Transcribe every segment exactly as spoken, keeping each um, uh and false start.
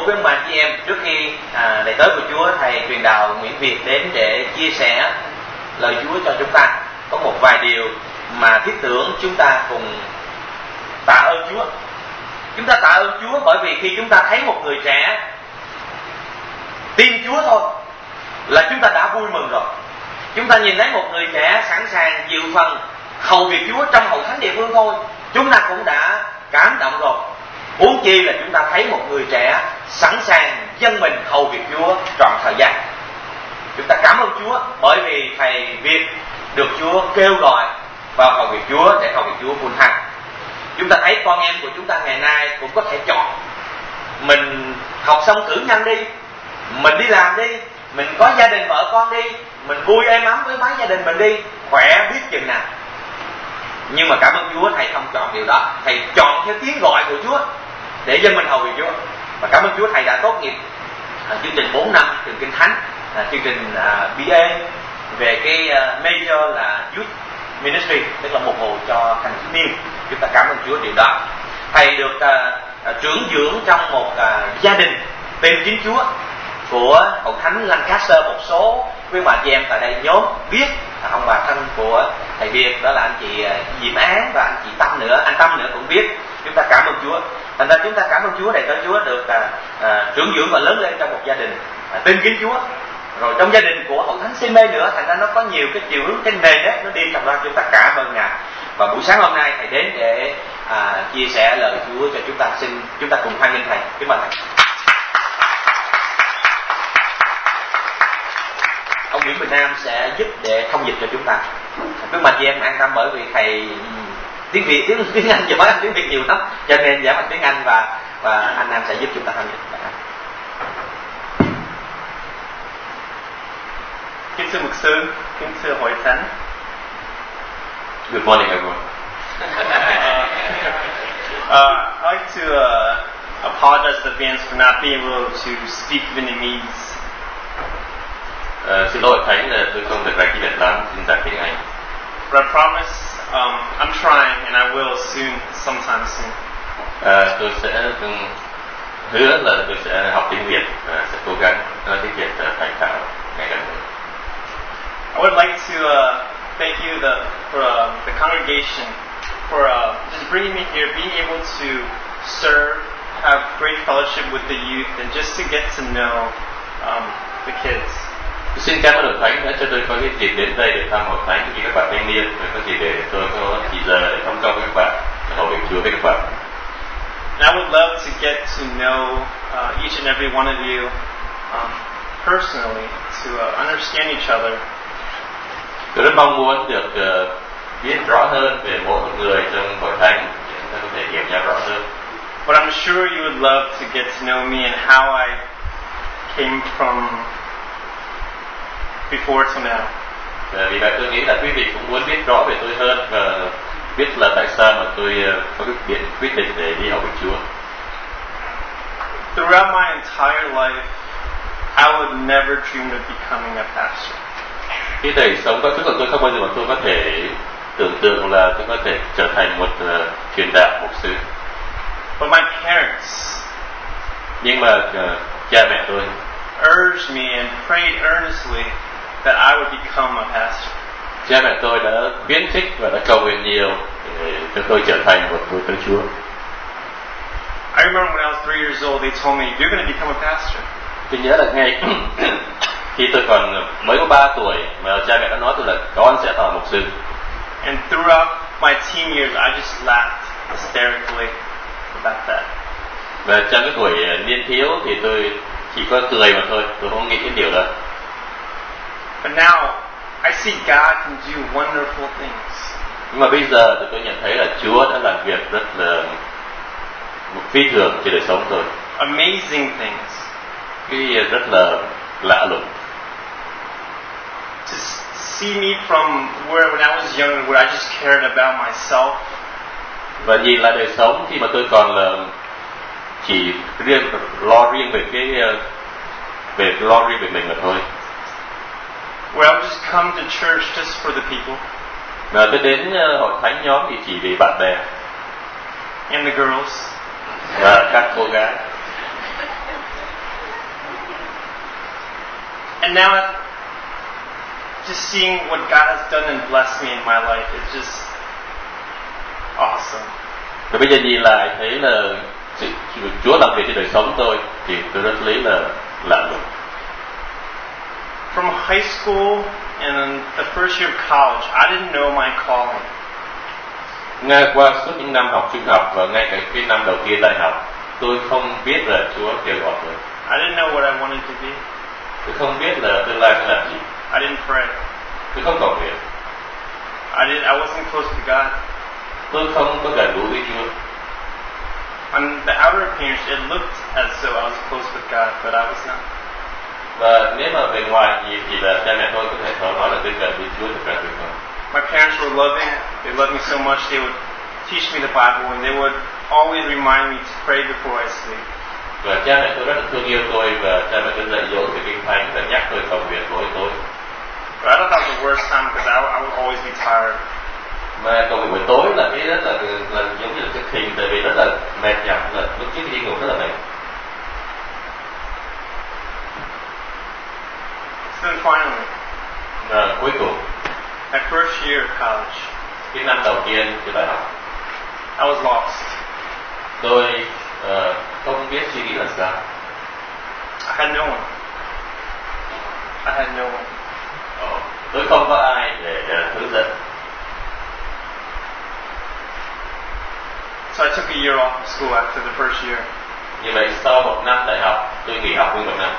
quý ông bà chị em, trước khi à, lễ tới của Chúa, thầy truyền đạo Nguyễn Việt đến để chia sẻ lời Chúa cho chúng ta. Có một vài điều mà thiết tưởng chúng ta cùng tạ ơn Chúa. Chúng ta tạ ơn Chúa bởi vì khi chúng ta thấy một người trẻ tin Chúa thôi là chúng ta đã vui mừng rồi. Chúng ta nhìn thấy một người trẻ sẵn sàng chịu phần hầu việc Chúa trong hội thánh địa phương thôi, chúng ta cũng đã cảm động rồi. Huống chi là chúng ta thấy một người trẻ sẵn sàng dâng mình hầu việc Chúa trọn thời gian. Chúng ta cảm ơn Chúa bởi vì thầy Việt được Chúa kêu gọi vào hầu việc Chúa để hầu việc Chúa full time. Chúng ta thấy con em của chúng ta ngày nay cũng có thể chọn. Mình học xong cử nhân đi, mình đi làm đi, mình có gia đình vợ con đi, mình vui êm ấm với mái gia đình mình đi, khỏe biết chừng nào. Nhưng mà cảm ơn Chúa, thầy không chọn điều đó. Thầy chọn theo tiếng gọi của Chúa để dân mình hầu việc Chúa. Và cảm ơn Chúa, thầy đã tốt nghiệp à, chương trình bốn năm trường Kinh Thánh, à, chương trình à, bê a về cái à, major là Youth Ministry, tức là mục vụ cho thanh thiếu niên. Chúng ta cảm ơn Chúa điều đó. Thầy được à, à, trưởng dưỡng trong một à, gia đình tên chính Chúa của hội thánh Lancaster. Một số quý bà chị em tại đây nhóm biết à, ông bà thân của thầy Việt, đó là anh chị à, Diễm Án và anh chị Tâm nữa, anh Tâm nữa cũng biết. Chúng ta cảm ơn Chúa. Thành ra chúng ta cảm ơn Chúa để tới Chúa được à, à, trưởng dưỡng và lớn lên trong một gia đình à, tin kính Chúa. Rồi trong gia đình của hội thánh xê em e nữa, thành ra nó có nhiều cái chiều hướng, cái nền đấy nó đi trong đó. Chúng ta cảm ơn Ngài. Và buổi sáng hôm nay thầy đến để à, chia sẻ lời Chúa cho chúng ta. Xin chúng ta cùng hoan nghênh thầy. Kính mời thầy. Ông Nguyễn Bình Nam sẽ giúp để thông dịch cho chúng ta. Quý bà chị em an tâm bởi vì thầy tiếng Việt, tiếng tiếng Anh giỏi hơn tiếng Việt nhiều lắm, cho nên giảng bằng tiếng Anh và và anh Nam sẽ giúp chúng ta thông dịch. Kính thưa mục sư, kính thưa hội thánh. Good morning, everyone. uh, I'd like to uh, apologize in advance for not being able to speak Vietnamese. Uh, xin lỗi thánh là tôi không được nói tiếng Việt lắm, xin giảng tiếng Anh. But I promise um, I'm trying and I will soon, sometime soon. Uh, tôi sẽ um, hứa là tôi sẽ học tiếng Việt và sẽ cố gắng nói tiếng Việt uh, thành thạo ngày gần đây. I would like to uh, thank you the, for uh, the congregation for uh, just bringing me here, being able to serve, have great fellowship with the youth, and just to get to know um, the kids. Xin cảm ơn Hội Thánh đã cho tôi có cái dịp đến đây để thăm Hội Thánh với các bạn thanh niên, và có dịp để tôi có chỉ giờ để thông công với các bạn, hầu việc Chúa với các bạn. And I would love to get to know uh, each and every one of you um, personally, to uh, understand each other. Tôi rất mong muốn được uh, biết rõ hơn về mỗi một người trong Hội Thánh để chúng ta có thể hiểu nhau rõ hơn. But I'm sure you would love to get to know me and how I came from before to now. Uh, vì vậy tôi nghĩ là quý vị cũng muốn biết rõ về tôi hơn và biết là tại sao mà tôi uh, có quyết định quyết định để đi học với Chúa. Throughout my entire life, I would never dream of becoming a pastor. Khi đời sống quá khứ của tôi không bao giờ mà tôi có thể tưởng tượng là tôi có thể trở thành một uh, truyền đạo mục sư. But my parents, nhưng mà uh, cha mẹ tôi urged me and prayed earnestly that I would become a pastor. Cha mẹ tôi đã khuyến khích và đã cầu nguyện nhiều để cho tôi trở thành một người tới Chúa. I remember when I was three years old, they told me, "You're going to become a pastor." Tôi nhớ là ngay khi tôi còn mới có ba tuổi mà cha mẹ đã nói tôi là con sẽ thành mục sư. And throughout my teen years, I just laughed hysterically about that. Và trong cái tuổi niên thiếu thì tôi chỉ có cười mà thôi, tôi không nghĩ đến điều đó. But now I see God can do wonderful things. Nhưng mà bây giờ thì tôi nhận thấy là Chúa đã làm việc rất là phi thường trên đời sống tôi. Amazing things. Cái rất là lạ lùng. To see me from where when I was younger, where I just cared about myself. Và nhìn lại đời sống khi mà tôi còn là chỉ riêng lo riêng về cái về lo riêng về mình mà thôi. Where I would just come to church just for the people. Và tôi đến hội thánh nhóm thì chỉ vì bạn bè. And the girls. Và các cô gái. And now, just seeing what God has done and blessed me in my life is just awesome. Và bây giờ nhìn lại thấy là sự Chúa làm việc trên đời sống tôi thì tôi rất lấy là lạ lùng. From high school and the first year of college, I didn't know my calling. Ngay qua suốt những năm học trung học và ngay cả cái năm đầu tiên đại học, tôi không biết là Chúa kêu gọi tôi. I didn't know what I wanted to be. Tôi không biết là tương lai sẽ làm gì. I didn't pray. Tôi không cầu nguyện. I didn't. I wasn't close with God. Tôi không có gần gũi với Chúa. On the outer appearance, it looked as though I was close with God, but I was not. Và nếu mà bề ngoài nhìn thì là cha mẹ tôi có thể nói là tôi gần với Chúa, thực ra tôi không. My parents were loving. They loved me so much. They would teach me the Bible, and they would always remind me to pray before I sleep. Và cha mẹ tôi rất là thương yêu tôi và cha mẹ tôi dạy dỗ về kinh thánh và nhắc tôi cầu nguyện mỗi tối. But I thought that was the worst time because I, I would always be tired. Mà cầu nguyện buổi tối là cái rất là, là giống như là thực hình, tại vì rất là mệt nhọc, là lúc trước khi đi ngủ rất là mệt. So then finally, Và cuối cùng, my first year of college, cái năm đầu tiên của đại học, I was lost. tôi uh, không biết suy nghĩ là sao. I had no one. I had no one. Ờ, tôi không có ai để uh, hướng dẫn. So I took a year off of school after the first year. Như vậy sau một năm đại học, tôi nghỉ học nguyên một năm.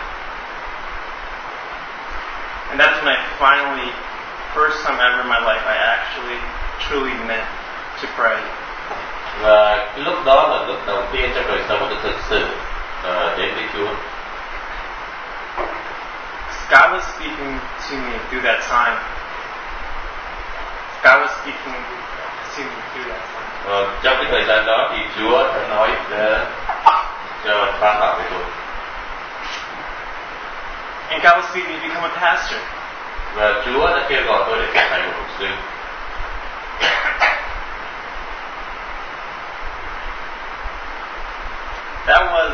And that's when I finally, first time ever in my life, I actually, truly meant to pray. Và cái lúc đó là lúc đầu tiên trong đời sống tôi thực sự uh, đến với Chúa. God was speaking to me through that time. God was speaking to me through that time. Và trong cái thời gian đó thì Chúa đã nói uh, cho phán bảo với tôi. And God was speaking to me to become a pastor. Và Chúa đã kêu gọi tôi để trở thành một mục sư. That was,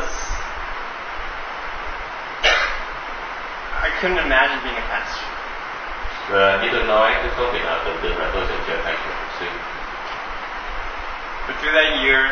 I couldn't imagine being a pastor. Và như tôi nói, tôi không thể nào tưởng tượng là tôi sẽ trở thành một mục sư. But through that year,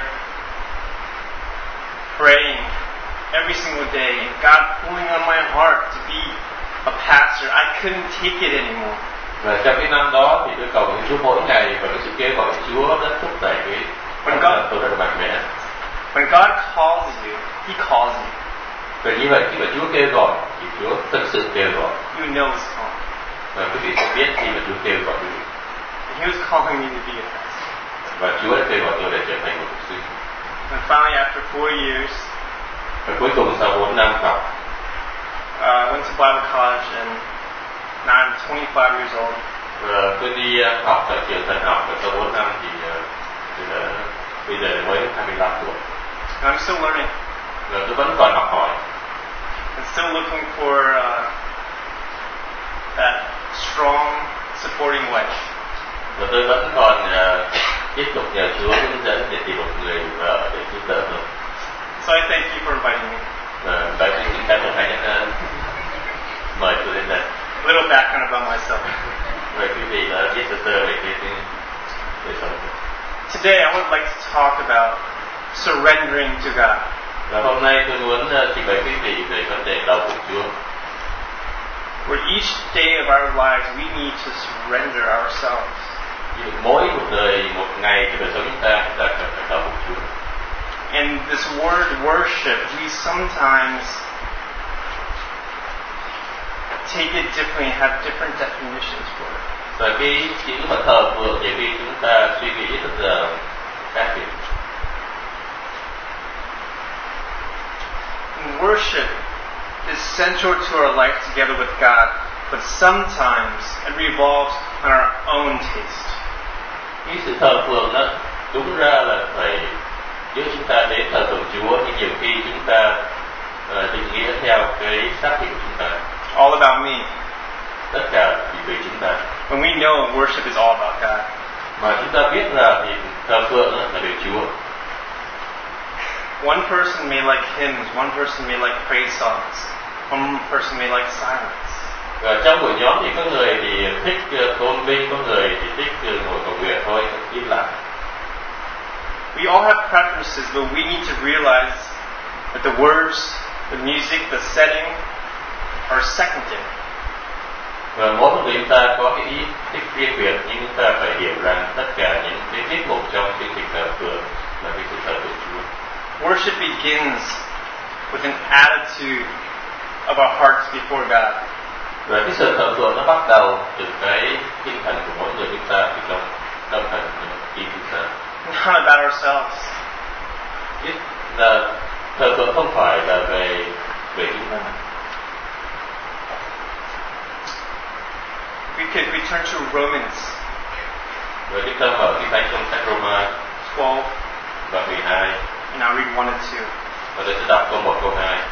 praying every single day, and God pulling on my heart to be a pastor, I couldn't take it anymore. Và trong cái năm đó thì tôi cầu nguyện Chúa mỗi ngày, và cái sự kêu gọi của Chúa rất thúc đẩy cái tinh thần tôi rất là mạnh mẽ. When God calls you, He calls you. Và như vậy khi mà Chúa kêu gọi thì Chúa thật sự kêu gọi. You know He's calling. Và quý vị không biết khi mà Chúa kêu gọi quý vị. And He was calling me to be a pastor. Và Chúa đã kêu gọi tôi để trở thành một mục sư. And finally, after four years, Và cuối cùng sau bốn năm học, I uh, went to Bible college, and now I'm twenty-five years old. và tôi đi học tại trường thần học, và sau bốn năm thì, thì đã, bây giờ mới hai mươi lăm tuổi. And I'm still learning. Và tôi vẫn còn học hỏi. And still looking for uh, that strong, supporting wife. Và tôi vẫn còn uh, tiếp tục nhờ Chúa hướng dẫn để tìm một người vợ để giúp đỡ tôi. So I thank you for inviting me. Và bài tôi xin cảm ơn anh đã mời tôi đến đây. A little background about myself. Và quý vị đã biết sơ sơ về cái đời sống. Today I would like to talk about surrendering to God. Và hôm nay tôi muốn uh, trình bày quý vị về vấn đề đầu phục Chúa. Where each day of our lives we need to surrender ourselves. Mỗi một đời, một ngày trong đời sống chúng ta, chúng ta cần phải đầu phục Chúa. And this word worship, we sometimes take it differently and have different definitions for it. Và cái chữ mà thờ phượng thì khi chúng ta suy nghĩ rất là khác biệt. Worship is central to our life together with God, but sometimes it revolves on our own taste. Cái sự thờ phượng đó đúng ra là phải giúp chúng ta đến thờ phượng Chúa, nhưng nhiều khi chúng ta uh, định nghĩa theo cái xác thịt của chúng ta. All about me. Tất cả vì vì chúng ta. When we know worship is all about God. Mà chúng ta biết là thì thờ phượng là về Chúa. One person may like hymns, one person may like praise songs, one person may like silence. Và trong buổi nhóm thì có người thì thích uh, tôn vinh, có người thì thích uh, ngồi cầu nguyện thôi, im lặng. We all have preferences, but we need to realize that the words, the music, the setting are secondary. Và mỗi một người chúng ta có cái ý thích riêng biệt, nhưng chúng ta phải hiểu rằng tất cả những cái tiết mục trong chương trình thờ phượng là cái sự thờ phượng Chúa. Worship begins with an attitude of our hearts before God. Và cái sự thờ phượng nó bắt đầu từ cái tinh thần của mỗi người chúng ta, từ trong tâm thần của chúng ta. Not about ourselves. Là thờ phượng không phải là về về chúng ta. We could return to Romans. Và chúng ta mở kinh thánh trong sách Roma twelve và mười hai. And I'll read one and two. Và tôi sẽ đọc câu một câu hai.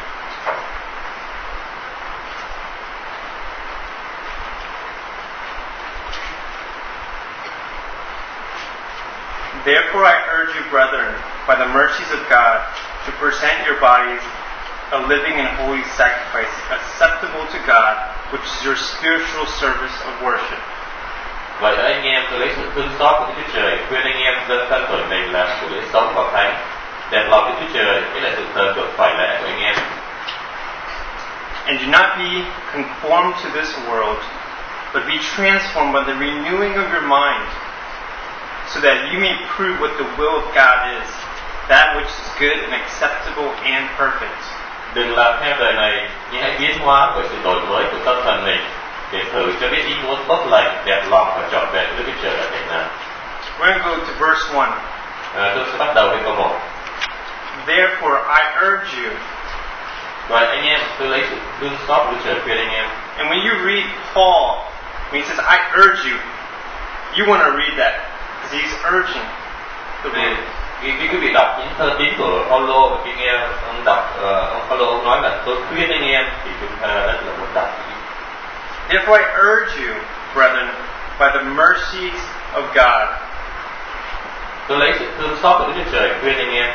Therefore I urge you, brethren, by the mercies of God, to present your bodies a living and holy sacrifice, acceptable to God, which is your spiritual service of worship. Vậy anh em, tôi lấy sự thương xót của Đức Chúa Trời khuyên anh em dâng thân phận mình làm của lễ sống và thánh, đẹp lòng Đức Chúa Trời, đây là sự thờ phượng phải lẽ của anh em. And do not be conformed to this world, but be transformed by the renewing of your mind, so that you may prove what the will of God is, that which is good and acceptable and perfect. Đừng làm theo đời này, nhưng hãy biến hóa bởi sự đổi mới của tâm thần mình, để thử cho biết ý muốn tốt lành, đẹp lòng và trọn vẹn của Đức Chúa Trời là thế nào. We're going to go to verse one. À, tôi sẽ bắt đầu với câu một. Therefore I urge you. Vậy anh em, tôi lấy sự thương xót của Đức Chúa Trời khuyên anh em. And when you read Paul, when he says I urge you, you want to read that because he's urging the word. Khi quý vị đọc những thơ tín của Paulo và khi nghe ông đọc, uh, ông Paulo ông nói là tôi khuyên anh em, thì chúng ta rất là muốn đọc. Therefore I urge you, brethren, by the mercies of God. Tôi lấy sự thương xót của Đức Chúa Trời khuyên anh em.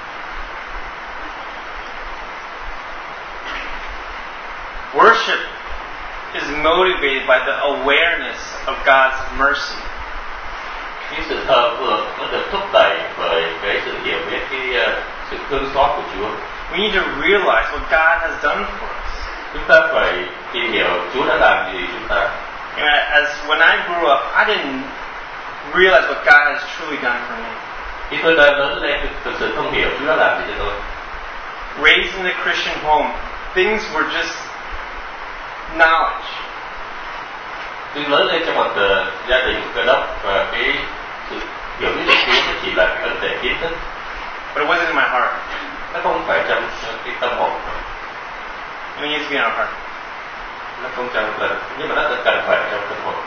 Worship is motivated by the awareness of God's mercy. Cái sự thờ phượng nó được thúc đẩy bởi cái sự hiểu biết, cái uh, sự thương xót của Chúa. We need to realize what God has done for us. Chúng ta phải tìm hiểu Chúa đã làm gì chúng ta. And as when I grew up, I didn't realize what God has truly done for me. Khi tôi đã lớn lên, thực sự không hiểu Chúa đã làm gì cho tôi. Raised in a Christian home, things were just knowledge. Tôi lớn lên trong một uh, gia đình Cơ đốc và cái sự hiểu biết của Chúa nó chỉ là cái vấn đề kiến thức. But it wasn't in my heart. Nó không phải trong cái tâm hồn. It needs to be in our heart. Nó không trong là, nhưng mà nó cần phải trong tâm hồn.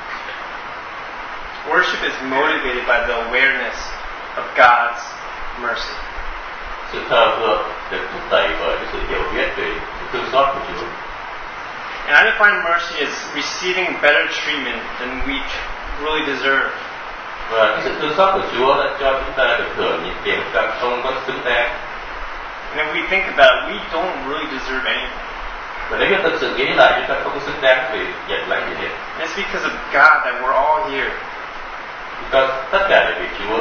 Worship is motivated by the awareness of God's mercy. Sự thờ phượng được thúc đẩy bởi cái sự hiểu biết về sự thương xót của Chúa. And I define mercy as receiving better treatment than we really deserve. Và cái sự thương xót của Chúa đã cho chúng ta được hưởng những điều chúng ta không có xứng đáng. And if we think about it, we don't really deserve anything. Và nếu chúng ta thực sự nghĩ lại, chúng ta không có xứng đáng để nhận lại gì hết. And it's because of God that we're all here. Because tất cả là vì Chúa.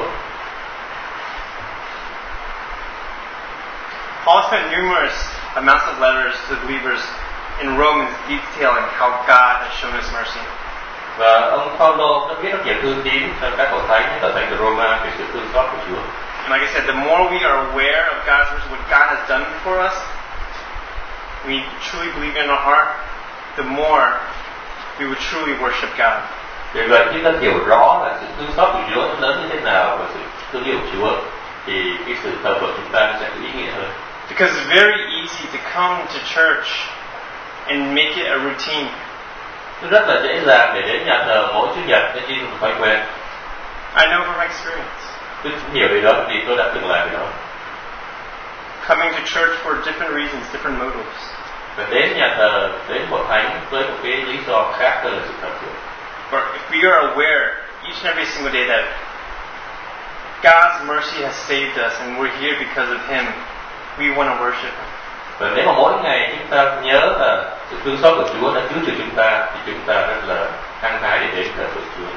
Paul spent numerous amounts of letters to the believers in Romans detailing how God has shown His mercy. Và ông Paulo đã viết rất nhiều thư tín cho các hội thánh ở thành của Roma về sự thương xót của Chúa. And like I said, the more we are aware of God's mercy, what God has done for us, we truly believe in our heart, the more we would truly worship God. Vì vậy chúng ta hiểu rõ là sự thương xót của Chúa nó lớn như thế nào và sự thương yêu của Chúa, thì cái sự thờ phượng chúng ta sẽ có ý nghĩa hơn. Because it's very easy to come to church and make it a routine. Nó rất là dễ dàng để đến nhà thờ mỗi Chủ nhật để đi một thói quen. I know from experience. Tôi hiểu về đó vì tôi đã từng làm cái đó. Coming to church for different reasons, different motives. Và đến nhà thờ, đến một thánh với một cái lý do khác hơn là sự thờ phượng. But if we are aware each and every single day that God's mercy has saved us and we're here because of Him, we want to worship Him. Và nếu mà mỗi ngày chúng ta nhớ là sự thương xót của Chúa đã cứu chuộc chúng ta thì chúng ta rất là hăng hái để đến thờ phượng Chúa.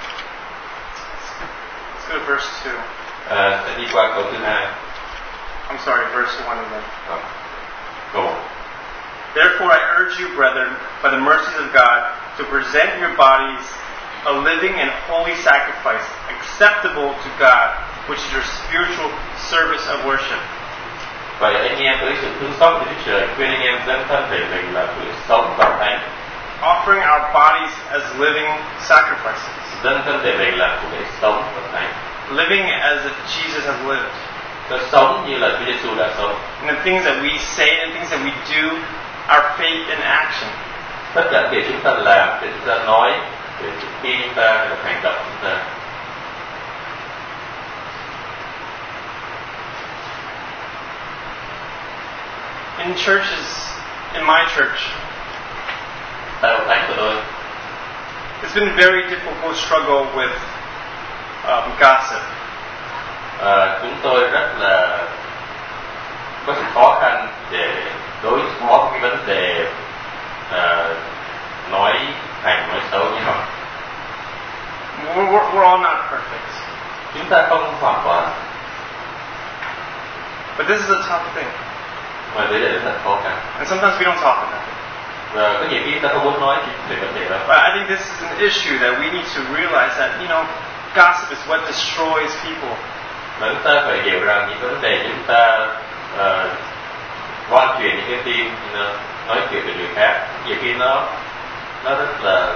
Let's go to verse two. À, sẽ đi qua câu thứ hai. I'm sorry, verse one again. À, câu một. Therefore I urge you, brethren, by the mercies of God, to present your bodies a living and holy sacrifice, acceptable to God, which is your spiritual service of worship. Vậy anh em với sự thương xót của Đức Trời khuyên anh em dâng thân thể mình là sự sống và thánh. Offering our bodies as living sacrifices. Dâng thân thể mình là của lễ sống và thánh. Living as if Jesus has lived. Cho sống như là Chúa Giêsu đã sống. And the things that we say and the things that we do, our faith in action. Tất cả điều chúng ta làm, điều chúng ta nói, điều khi chúng ta được hành động chúng ta. In churches, in my church, tại hội thánh của tôi, it's been a very difficult struggle with um, gossip. À, chúng tôi rất là có sự khó khăn để đối phó với cái vấn đề à, nói hành nói xấu như họ. We're, we're, we're all not perfect. Chúng ta không hoàn toàn. But this is a tough thing. Mà đây là rất khó khăn. And sometimes we don't talk about it. Và có nhiều khi ta không muốn nói về vấn đề đó. But I think this is an issue that we need to realize that, you know, gossip is what destroys people. Mà chúng ta phải hiểu rằng những vấn đề chúng ta uh, loan truyền những cái tin, nói chuyện về người khác, nhiều khi nó nó rất là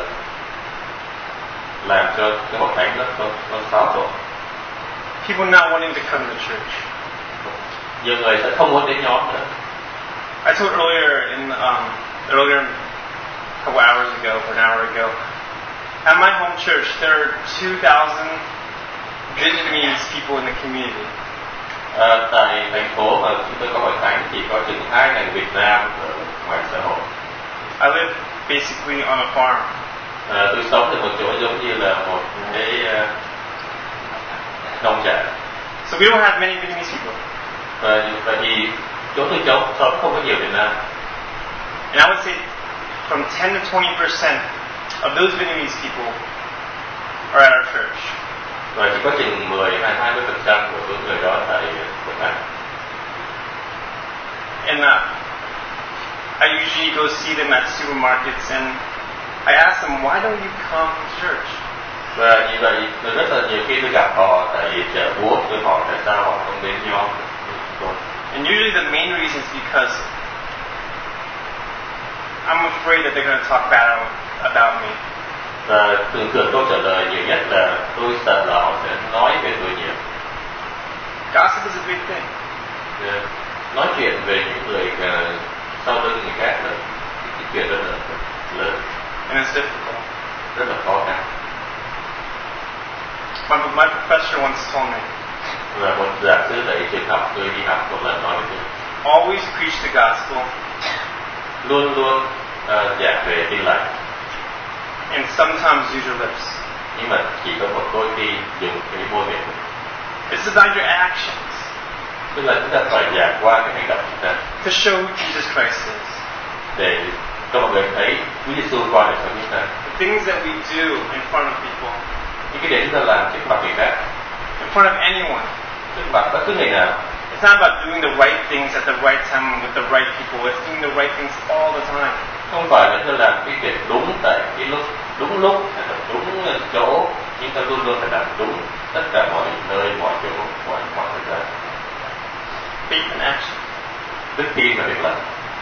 làm cho cái hội thánh nó nó, nó xáo trộn. People not wanting to come to church. Nhiều người sẽ không muốn đến nhóm nữa. I told earlier in um, earlier a couple hours ago, or an hour ago, at my home church there are two thousand Vietnamese people in the community. À, tại thành phố mà chúng tôi có hội thánh chỉ có chừng hai ngàn Việt Nam ở ngoài xã hội. I live basically on a farm. À, tôi sống tại một chỗ giống như là một cái uh, nông trại. So we don't have many Vietnamese people. Và và thì chỗ tôi sống sống không có nhiều Việt Nam. And I would say from ten to twenty percent of those Vietnamese people are at our church. Và chỉ có chừng mười hay hai mươi phần trăm của số người đó tại hội thánh. And uh, I usually go see them at supermarkets, and I ask them, why don't you come to church? Và như vậy, tôi rất là nhiều khi tôi gặp họ tại chợ búa, tôi hỏi tại sao họ không đến nhóm. And usually the main reason is because I'm afraid that they're going to talk bad about me. Và thường thường câu trả lời nhiều nhất là tôi sợ là họ sẽ nói về tôi nhiều. Gossip is a big thing. Yeah. Nói chuyện về những người uh, sau lưng người khác là cái chuyện rất là lớn. And it's difficult. Rất là khó khăn. My, my professor once told me, Và một giảng sư tại trường học tôi đi học một lần nói với tôi, always preach the gospel. Luôn luôn uh, giảng về tin lành. And sometimes use your lips. Nhưng mà chỉ có một đôi khi dùng cái môi miệng. It's about your actions. Tức là chúng ta phải giảng qua cái hành động chúng ta. To show who Jesus Christ is. Để cho mọi người thấy Chúa Giêsu qua đời sống chúng ta. The things that we do in front of people. Những cái điều chúng ta làm trước mặt người khác. In front of anyone. Trước mặt bất cứ người nào. It's not about doing the right things at the right time with the right people. It's doing the right things all the time. Không phải là ta làm cái việc đúng tại cái lúc đúng lúc hay là đúng chỗ, nhưng ta luôn luôn phải làm đúng tất cả mọi nơi, mọi chỗ, mọi mọi thời gian. Faith in action. Đức tin là việc làm.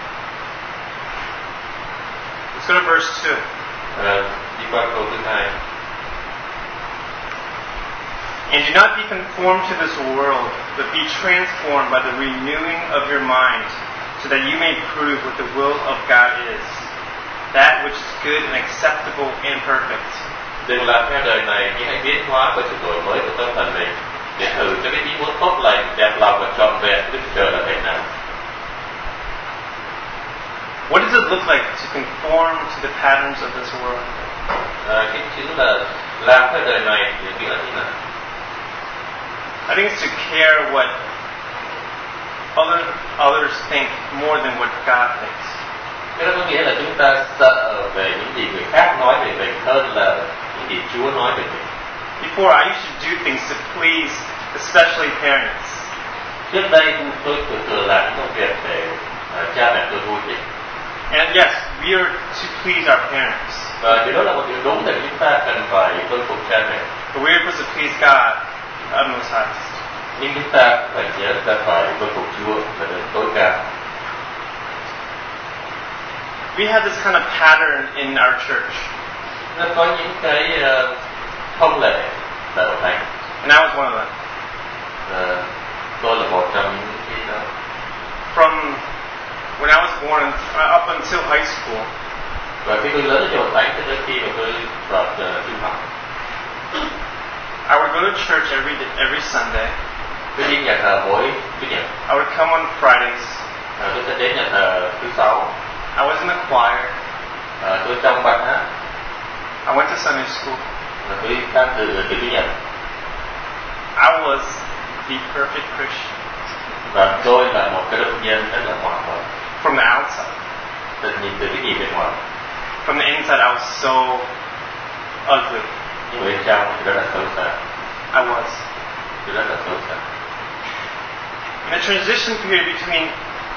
Let's go to verse two. À, đi qua câu thứ hai. And do not be conformed to this world, but be transformed by the renewing of your mind, so that you may prove what the will of God is, that which is good and acceptable and perfect. Đừng làm theo đời này, nhưng hãy biến hóa bởi sự đổi mới của tâm thần mình, để thử cho cái ý muốn tốt lành, đẹp lòng và trọn vẹn Đức Trời là thế nào. What does it look like to conform to the patterns of this world? À, cái chữ là làm theo đời này thì nghĩa là thế nào? I think it's to care what other, others think more than what God thinks. Cái đó có nghĩa là chúng ta sợ về những gì người khác nói về mình hơn là những gì Chúa nói về mình. Before, I used to do things to please, especially parents. Trước đây tôi thường thường làm những công việc để uh, cha mẹ tôi vui thích. And yes, we are to please our parents. Và điều đó là một điều đúng là chúng ta cần phải tuân phục cha mẹ. But we are supposed to please God, the utmost highest. Nhưng chúng ta phải nhớ ta phải tuân phục Chúa là đến tối cao. We have this kind of pattern in our church. Nó có những cái uh, thông lệ tại hội thánh. And I was one of them. Uh, tôi là một trong những cái đó. From when I was born uh, up until high school, Và khi tôi lớn ở hội thánh cho đến khi mà tôi vào uh, trung học, I would go to church every day, every Sunday. tôi đi nhà thờ mỗi chủ nhật. I would come on Fridays. Uh, tôi sẽ đến nhà thờ thứ sáu. I was in the choir. Uh, tôi trong ban hát. I went to Sunday school. Và tôi tham dự từ chủ nhật. I was the perfect Christian. Và tôi là một cái đốc nhân rất là hoàn hảo. From the outside. Từ nhìn từ cái nhìn bên ngoài. From the inside, I was so ugly. Nhưng bên trong thì rất là xấu xa. I was. Tôi rất là xấu xa. In the transition period between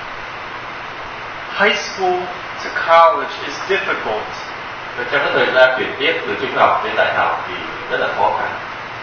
high school to college is difficult. Và trong cái thời gian chuyển tiếp từ trung học đến đại học thì rất là khó khăn.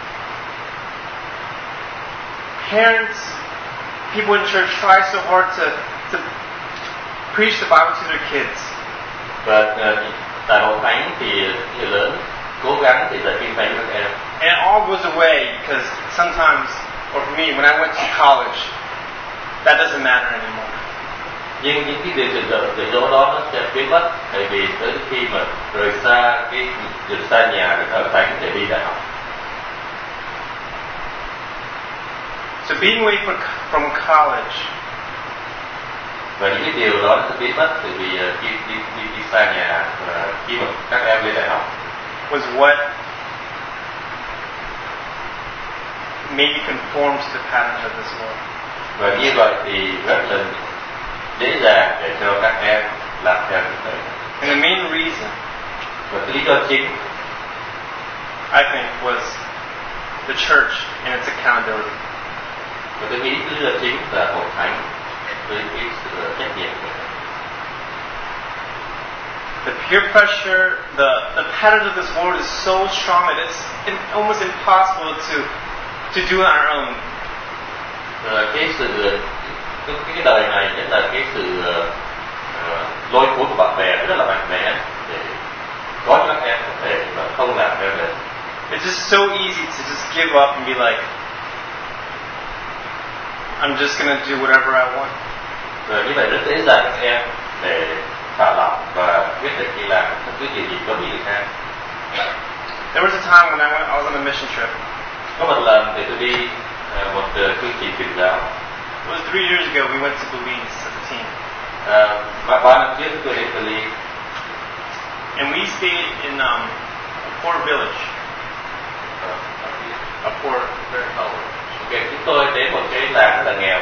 Parents, people in church try so hard to, to preach the Bible to their kids. Và uh, tại hội thánh thì người lớn cố gắng để dạy kinh thánh cho các em. And it all goes away because sometimes, or for me, when I went to college, that doesn't matter anymore. Nhưng những cái điều dạy dạy dỗ đó nó sẽ biến mất, tại vì tới khi mà rời xa cái rời xa nhà để ở thánh để đi đại học. So being away from, from college Và những cái điều đó nó sẽ biến mất, tại vì uh, khi đi, đi, đi xa nhà và khi mà các em lên đại học was what made me conform to the patterns of this world. và như vậy thì rất là dễ dàng để cho các em làm theo như thế. And the main reason, Và cái lý do chính I think, was the church and its accountability. và tôi nghĩ cái lý do chính là hội thánh với cái sự trách nhiệm của mình. The peer pressure, the, the patterns of this world is so strong that it's in, almost impossible to to do it on our own. Và cái sự cái, cái đời này nhất là cái sự uh, lôi cuốn của bạn bè rất là mạnh mẽ để có cho các em có thể mà không làm theo mình. It's just so easy to just give up and be like, I'm just gonna do whatever I want. Và như vậy rất dễ dàng các em để thả lỏng và quyết định đi làm bất cứ điều gì giống như người khác. There was a time when I went, I was on a mission trip. Có một lần thì tôi đi uh, một uh, chương trình truyền giáo. It was three years ago. We went to Belize as a team. Uh, và ba năm trước tôi đến Belize. And we stayed in um, a poor village. Uh, A poor, very oh. Okay, chúng tôi đến một cái làng rất là nghèo.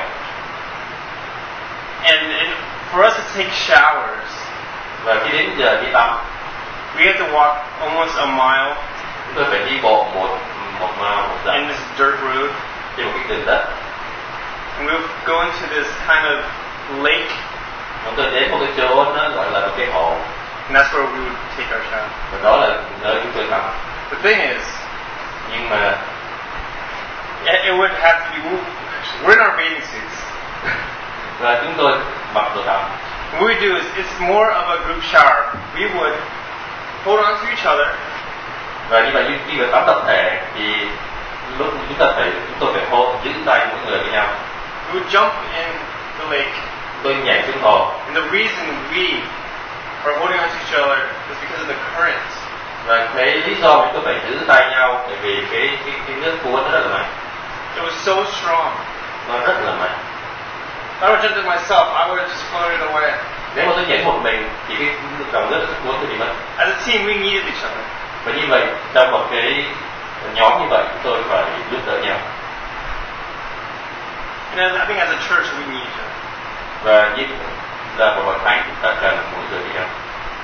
And, and for us to take showers, Và khi đến giờ đi tắm, we had to walk almost a mile chúng tôi phải đi bộ một một một dặm in this dirt road. trên một cái đường đất. And we would go into this kind of lake. Chúng tôi đến một cái chỗ nó gọi là một cái hồ. And that's where we would take our shower. Và đó là nơi chúng tôi tắm. The thing is, Nhưng mà it, it would have to be, we're in our bathing suits. và chúng tôi mặc đồ tắm. What we do is, it's more of a group shower. We would hold on to each other. Và như vậy khi mà tắm tập thể thì lúc chúng ta phải chúng tôi phải hô giữ tay mỗi người với nhau. We would jump in the lake. Tôi nhảy xuống hồ. And the reason we are holding on to each other is because of the current. Và cái lý do chúng tôi phải giữ tay nhau tại vì cái cái, cái nước cuốn nó rất là mạnh. It was so strong. Nó rất là mạnh. If I would have jumped in myself, I would have just floated away. Nếu mà tôi nhảy một mình thì cái dòng nước nó cuốn tôi đi mất. As a team, we needed each other. Và như vậy trong một cái nhóm như vậy chúng tôi phải giúp đỡ nhau. And I think as a church we need each other. Và như là một hội thánh, chúng ta cần mỗi người với nhau.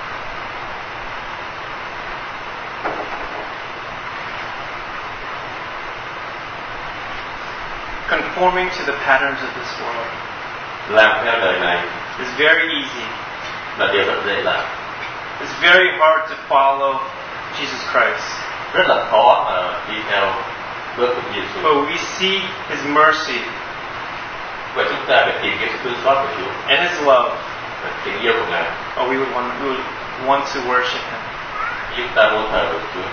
Conforming to the patterns of this world Làm theo đời này is very easy. là điều rất dễ làm. It's very hard to follow Jesus Christ. Rất là khó mà đi theo bước của Giêsu. But we see His mercy Và chúng ta phải tìm cái sự thương xót của Chúa and His love. và tình yêu của Ngài. Oh, we would want, we would want to worship Him. Chúng ta muốn thờ được Chúa.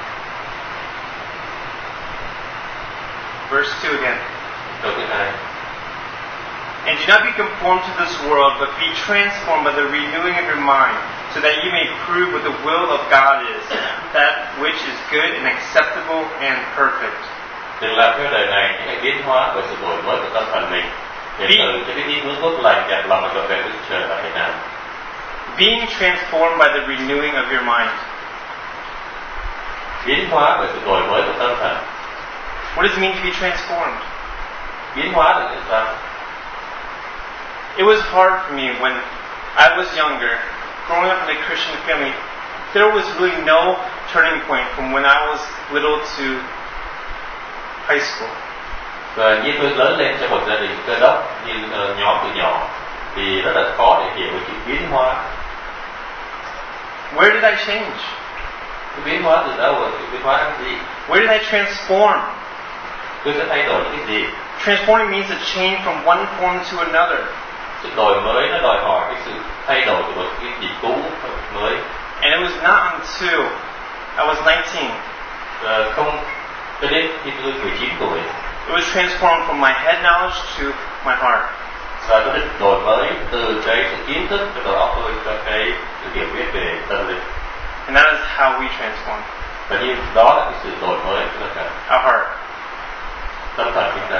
Verse two again. Câu thứ hai. And do not be conformed to this world, but be transformed by the renewing of your mind, so that you may prove what the will of God is, that which is good and acceptable and perfect. Đừng làm theo đời này, hãy biến hóa bởi sự đổi mới của tâm thần mình, để từ cho biết ý muốn tốt lành, đẹp lòng và trọn vẹn Đức Trời là thế nào. Being transformed by the renewing of your mind. Biến hóa bởi sự đổi mới của tâm thần. What does it mean to be transformed? Biến hóa được như sao? It was hard for me when I was younger, growing up in a Christian family. There was really no turning point from when I was little to high school. Và như tôi lớn lên trong một gia đình Cơ đốc như uh, nhóm từ nhỏ thì rất là khó để hiểu về chữ biến hóa. Where did I change? Cái biến hóa từ đâu và cái biến hóa là cái gì? Where did I transform? Tôi sẽ thay đổi cái gì? Transforming means a change from one form to another. Sự đổi mới nó đòi hỏi cái sự thay đổi từ một cái gì cũ mới. And it was not until I was nineteen. Và không cho đến khi tôi mười chín tuổi. It was transformed from my head knowledge to my heart. Và tôi được đổi mới từ cái sự kiến thức cho đầu óc tôi cho cái sự hiểu biết về tâm linh. And that is how we transform. Và như đó là cái sự đổi mới của tất cả. Our heart. Tâm thần chúng ta.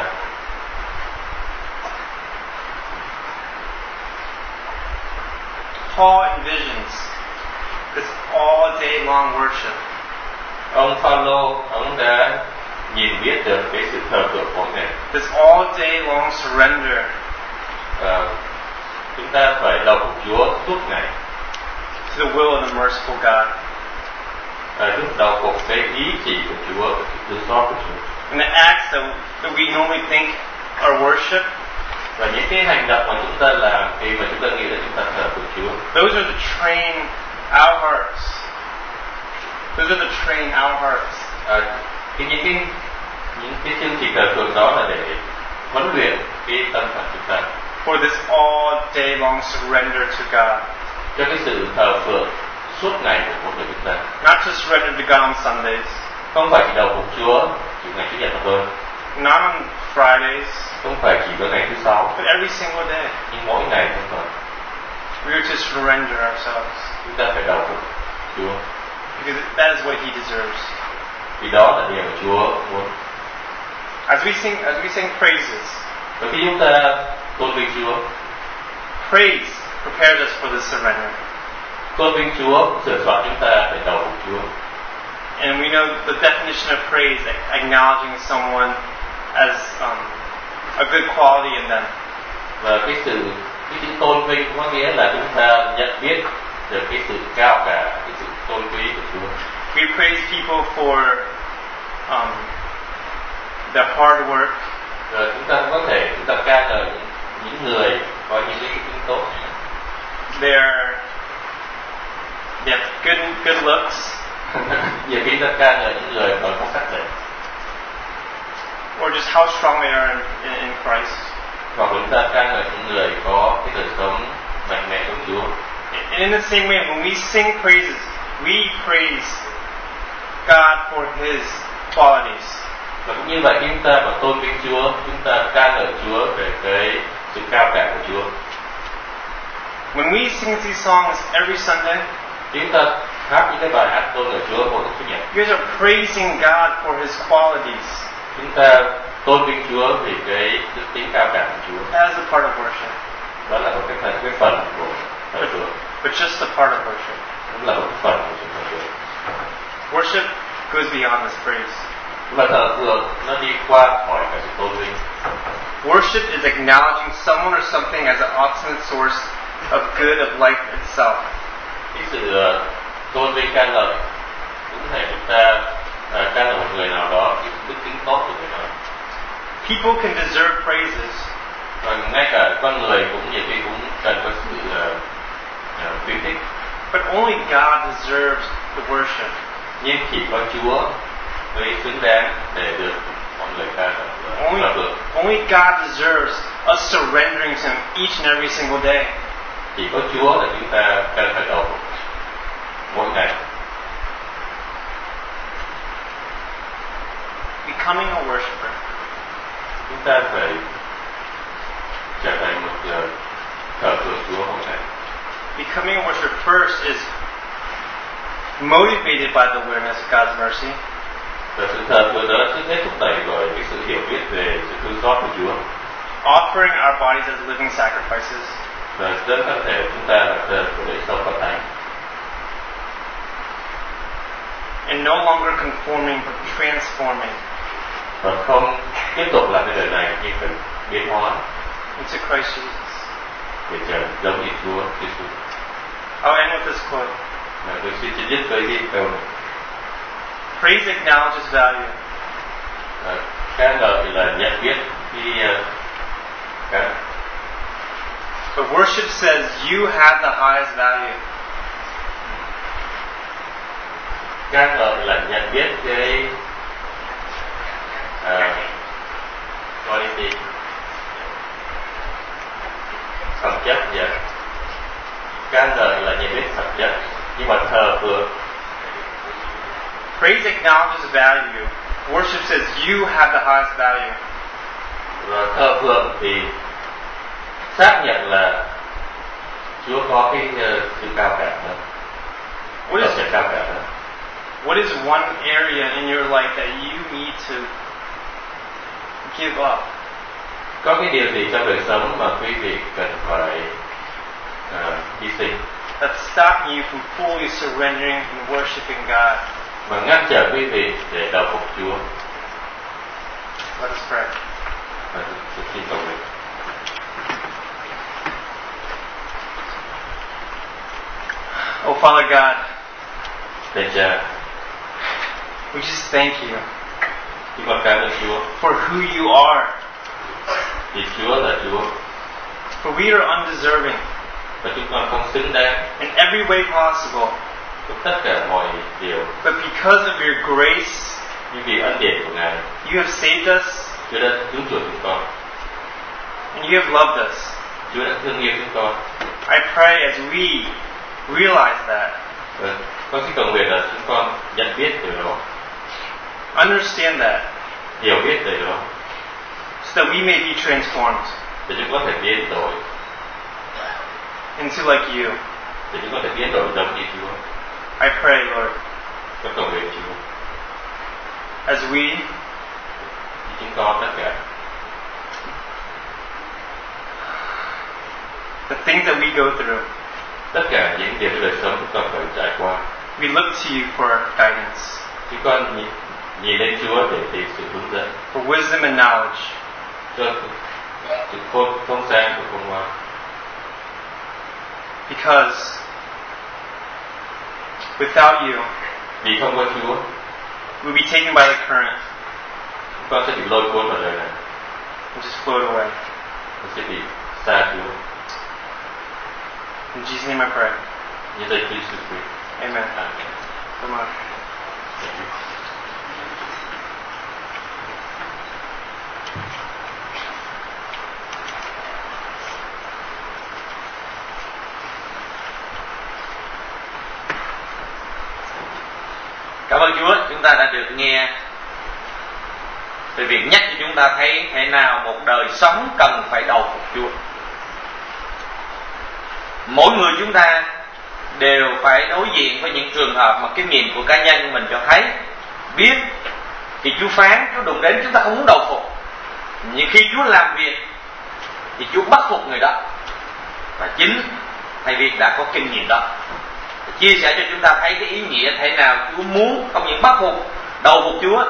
Paul envisions this all day long worship. Ông Phaolô ông đã nhìn biết được cái sự thờ phượng mỗi ngày. This all day long surrender. À, chúng ta phải đầu phục Chúa suốt ngày. To the will of the merciful God. À, lúc đầu phục cái ý chỉ của Chúa, cái sự thương xót của Chúa. And the acts that, that we normally think are worship. Và những cái hành động mà chúng ta làm khi mà chúng ta nghĩ là chúng ta thờ phượng Chúa. Those are to train our hearts. Those are to train our hearts. À, cái những cái những cái chương trình thờ phượng đó là để huấn luyện cái tâm thần chúng ta. For this all day long surrender to God. Cho cái sự thờ phượng suốt ngày của mỗi người chúng ta. Not just surrender to God on Sundays. Không phải chỉ đầu phục Chúa chỉ ngày Chủ nhật mà thôi. Not on Fridays. Không phải chỉ vào ngày thứ sáu. But every single day. Nhưng mỗi ngày không phải. We are to surrender ourselves. Chúng ta phải đầu phục Chúa. Because that is what He deserves. Vì đó là điều mà Chúa muốn. As we sing, as we sing praises. Và khi chúng ta tôn vinh Chúa, praise prepares us for the surrender. Tôn vinh Chúa sửa soạn chúng ta để đầu phục Chúa. And we know the definition of praise, acknowledging someone as um, a good quality in them. Và cái sự cái chữ tôn vinh có nghĩa là chúng ta nhận biết được cái sự cao cả, cái sự tôn quý của Chúa. We praise people for um, their hard work. Rồi chúng ta có thể chúng ta ca ngợi những, những người có những cái tính tốt. Their they have good good looks. Nhiều khi ta ca ngợi những người có phong cách đẹp. Or just how strong they are in, in, in Christ. Hoặc chúng ta ca ngợi những người có cái đời sống mạnh mẽ trong Chúa. And in the same way, when we sing praises, we praise God for His qualities. Và cũng như vậy khi chúng ta mà tôn vinh Chúa, chúng ta ca ngợi Chúa về cái sự cao cả của Chúa. When we sing these songs every Sunday, chúng ta hát những cái bài hát tôn ngợi Chúa mỗi Chủ nhật. you guys are praising God for His qualities. Chúng ta tôn vinh Chúa vì cái đức tính cao cả của Chúa. That is a part of worship. Đó là một cái phần cái phần của thờ phượng. But just a part of worship. Cũng là một cái phần của sự thờ phượng. Worship goes beyond this praise. Và thờ phượng nó đi qua khỏi cả sự tôn vinh. Worship is acknowledging someone or something as an ultimate source of good of life itself. Cái sự uh, tôn vinh ca ngợi cũng thể chúng ta uh, ca ngợi một người nào đó, cái đức tính tốt của người đó. People can deserve praises. Và ngay cả con người cũng nhiều khi cũng cần có sự uh, uh, khuyến khích. But only God deserves the worship. Nhưng chỉ có Chúa mới xứng đáng để được mọi người ca ngợi. Only, only God deserves us surrendering to Him each and every single day. Chỉ có Chúa là chúng ta cần phải đầu phục mỗi ngày. Becoming a worshiper. Chúng ta phải trở thành một uh, thờ phượng Chúa mỗi ngày. Becoming a worshiper first is motivated by the awareness of God's mercy. Và sự thờ phượng đó trước hết thúc đẩy bởi cái sự hiểu biết về sự thương xót của Chúa. Offering our bodies as living sacrifices. Và dẫn thân thể chúng ta là thờ của lễ sống và thánh. And no longer conforming but transforming. Và không tiếp tục làm cái đời này nhưng phải biến hóa into Christ Jesus. để trở giống như Chúa Giêsu. I'll end with this quote. Và tôi xin chấm dứt với cái câu này. Praise acknowledges value. À, ca ngợi là nhận biết cái uh, cái. But worship says you have the highest value. Ca ngợi là nhận biết cái uh, quality, phẩm chất vậy. Ca ngợi là nhận biết phẩm chất, nhưng mà thờ phượng. Praise acknowledges value. Worship says you have the highest value. Và thờ phượng thì xác nhận là Chúa có cái uh, sự cao cả hơn. What is, cao cả hơn. what is one area in your life that you need to give up? Có cái điều gì trong đời sống mà quý vị cần phải uh, hy sinh? That's stopping you from fully surrendering and worshiping God. Mà ngăn trở quý vị để đầu phục Chúa. Let us pray. Và tôi xin cầu nguyện. Oh Father God, Thầy Cha, we just thank you chúng con cảm ơn Chúa for who you are. vì Chúa là Chúa. For we are undeserving Và chúng con không xứng đáng in every way possible. trong tất cả mọi điều. But because of your grace, Nhưng vì ân điển của Ngài, you have saved us Chúa đã cứu chuộc chúng con. and you have loved us. Chúa đã thương yêu chúng con. I pray as we realize that, Và con xin cầu nguyện là chúng con nhận biết điều đó, understand that, hiểu biết điều đó, so that we may be transformed để chúng có thể biến đổi, into like you. để chúng có thể biến đổi giống như Chúa. I pray, Lord, Con cầu nguyện Chúa, as we như chúng con tất cả the things that we go through, tất cả những điều trong đời sống chúng con phải trải qua, we look to you for guidance, chúng con nhìn, nhìn lên Chúa để tìm sự hướng dẫn, for wisdom and knowledge. cho sự khôn thông sáng của khôn ngoan. Because without you, Vì không có Chúa, we'll be taken by the current chúng con sẽ bị lôi cuốn vào đời này, and just float away. con sẽ bị xa Chúa. In Jesus' name I pray. Như danh Chúa Jesus Christ. Amen. Amen. Come on. Thank you. Cảm ơn Chúa, chúng ta đã được nghe về việc nhắc cho chúng ta thấy thế nào một đời sống cần phải đầu phục Chúa. Mỗi người chúng ta đều phải đối diện với những trường hợp mà kinh nghiệm của cá nhân mình cho thấy, biết thì Chúa phán, Chúa đụng đến chúng ta không muốn đầu phục. Nhưng khi Chúa làm việc thì Chúa bắt phục người đó. Và chính thầy Việt đã có kinh nghiệm đó, chia sẻ cho chúng ta thấy cái ý nghĩa thế nào Chúa muốn không những bắt phục đầu phục Chúa,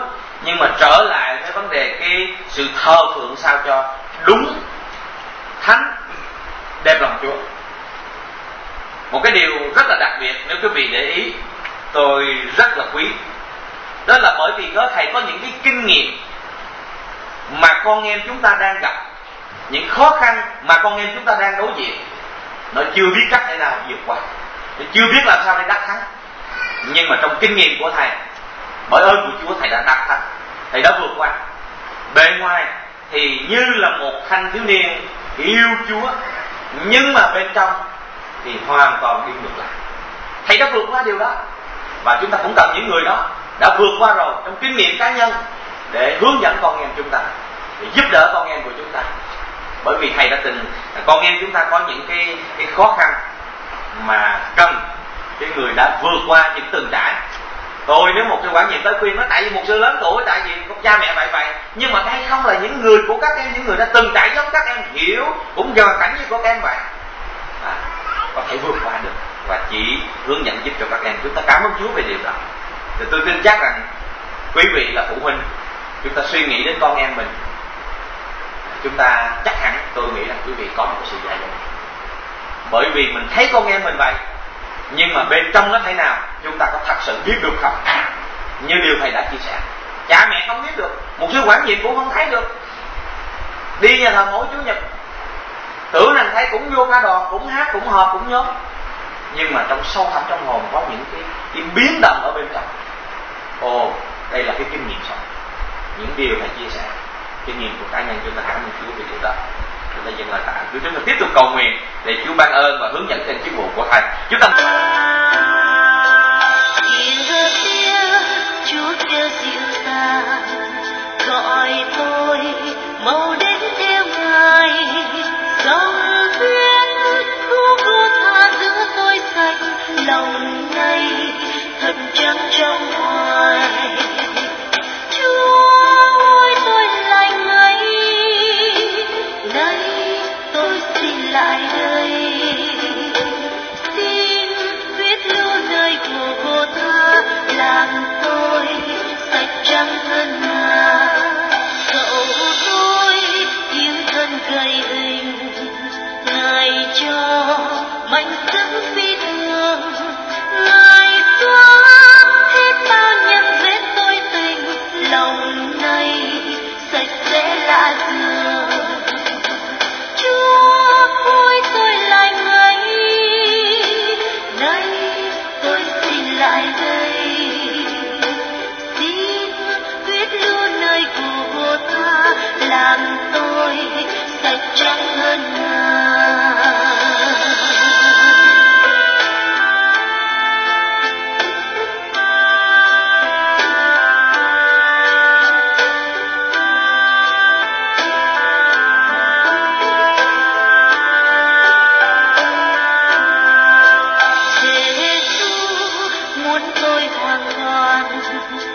Nhưng mà trở lại với vấn đề cái sự thờ phượng sao cho đúng, thánh, đẹp lòng Chúa. Một cái điều rất là đặc biệt nếu quý vị để ý, tôi rất là quý, đó là bởi vì có thầy có những cái kinh nghiệm mà con em chúng ta đang gặp, những khó khăn mà con em chúng ta đang đối diện, nó chưa biết cách thế nào vượt qua, nó chưa biết làm sao để đắc thắng. Nhưng mà trong kinh nghiệm của thầy, bởi ơn của Chúa, thầy đã đắc thắng, thầy đã vượt qua. Bề ngoài thì như là một thanh thiếu niên yêu Chúa, nhưng mà bên trong thì hoàn toàn đi ngược lại. Thầy đã vượt qua điều đó, và chúng ta cũng cần những người đó đã vượt qua rồi trong kinh nghiệm cá nhân để hướng dẫn con em chúng ta, để giúp đỡ con em của chúng ta. Bởi vì thầy đã từng, con em chúng ta có những cái, cái khó khăn mà cần cái người đã vượt qua những từng trải. Tôi nếu một sư quản nhiệm tới khuyên nó tại vì một sư lớn tuổi, tại vì có cha mẹ vậy vậy, nhưng mà đây không là những người của các em, những người đã từng trải giống các em, hiểu cũng giờ cảnh như của các em vậy, à, có thể vượt qua được và chỉ hướng dẫn giúp cho các em. Chúng ta cảm ơn Chúa về điều đó. Thì tôi tin chắc rằng quý vị là phụ huynh, chúng ta suy nghĩ đến con em mình, chúng ta chắc hẳn, tôi nghĩ rằng quý vị có một sự dạy dỗ. Bởi vì mình thấy con em mình vậy, nhưng mà bên trong nó thế nào chúng ta có thật sự biết được không? Như điều thầy đã chia sẻ, cha mẹ không biết được, một sư quản nhiệm cũng không thấy được. Đi nhà thờ mỗi Chủ nhật, tưởng rằng thấy cũng vô ca đoàn, cũng hát, cũng họp, cũng nhóm, nhưng mà trong sâu thẳm trong hồn có những cái, cái biến động ở bên trong. Ồ, đây là cái kinh nghiệm sống, những điều thầy chia sẻ, kinh nghiệm của cá nhân. Chúng ta cảm ơn Chúa về điều đó. Chúng ta dừng lại tại, chúng ta tiếp tục cầu nguyện để Chúa ban ơn và hướng dẫn trên chức vụ của thầy. Chúng ta Chúa kêu dịu dàng gọi tôi mau đến theo Ngài, dòng huyết thu vô tha giữa tôi sạch lòng này thật trắng trong hoài. Chúa ơi tôi lại ngay nay tôi xin lại đây, xin huyết lưu nơi Golgotha làm tôi sạch trắng hơn ngà. Dẫu tôi yếu thân gầy hình, Ngài cho mạnh sức phi thường, Ngài xóa hết bao nhân vết tôi tình, lòng này sạch sẽ lạ thường. Chúa ơi tôi lại ngay nay tôi xin lại đây, xin huyết lưu nơi Golgotha làm tôi sạch trắng hơn ngà. Giêsu muốn tôi hoàn toàn